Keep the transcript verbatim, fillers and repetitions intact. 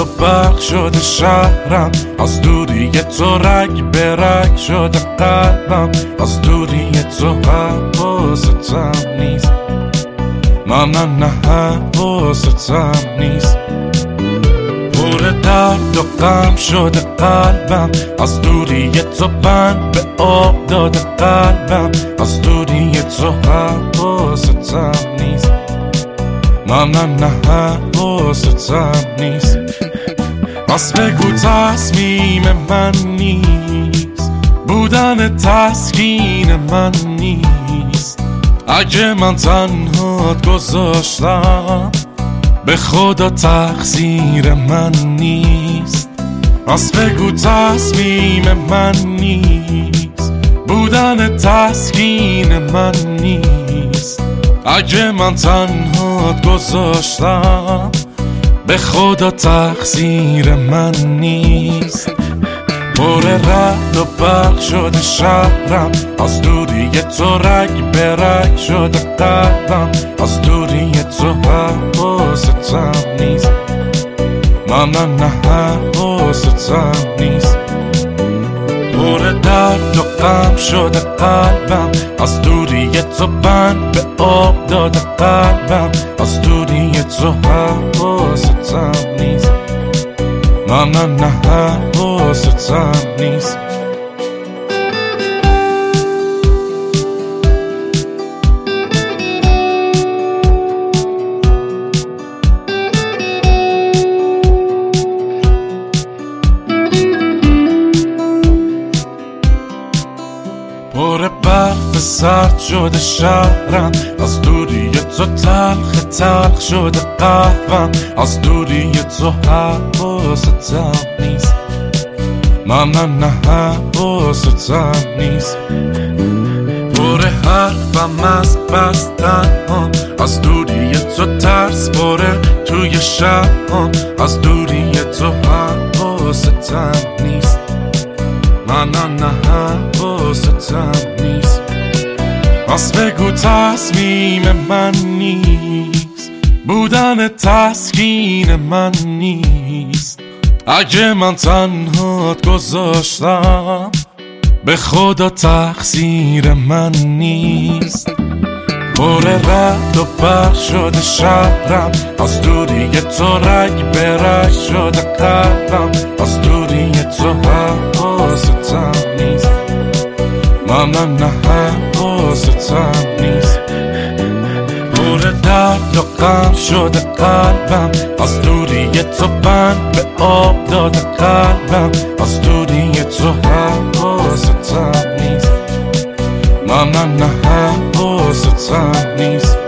و برق شده شهرم، از دوری تو رگ به رگ شده قلبم، از دوری تو حواستم نیست، نه نه نه حواستم نیست. پر درد و غم شده قلبم، از دوری تو بند به آب داده قلبم، از دوری تو حواستم نیست، نه نه نه حواستم نیست. پس بگو تصمیم من نیست، بودن تسکین من نیست. اگه من تنهات گذاشتم، به خدا تقصیر من نیست. پس بگو تصمیم من نیست، بودن تسکین من نیست. اگه من تنهات گذاشتم، به خدا تقصیر من نیست. پر رعد و برق شده شهرم، از دوری تو رگ به رگ شده قلبم، از دوری تو حواستم نیست، نه نه نه حواستم نیست. پر درد و غم شده قلبم، از دوری تو بند به آب داده قلبم، از دوری تو حواستم نیست، نه نه نه حواستم نیست. پر برف سرد شده شهرم، از دوری تو تلخ تلخ شده قهوم، از دوری تو حواستم نیست، نه نه نه حواستم نیست. پر حرفم از بستن هم، از دوری تو ترس باره توی شبم، از دوری تو حواستم نیست، نه نه نه حواستم نیست. پس بگو تصمیم من نیست، بودن تسکین من نیست. اگه من تنهات گذاشتم، به خدا تقصیر من نیست. پر رعد و برق شده شهرم، از دوری تو رگ به رگ شده قلبم، از دوری تو حواستم نیست، نه نه نه حواستم نیست. پر درد و غم شده قلبم، از دوری تو بند به آب داده قلبم، از دوری تو حواستم نیست، نه نه نه حواستم نیست.